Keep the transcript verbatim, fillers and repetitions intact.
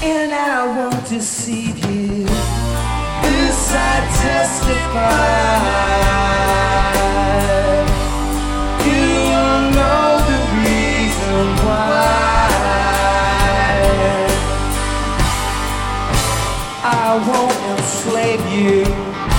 and I won't deceive you. This I testify. You will know the reason why. I won't enslave you.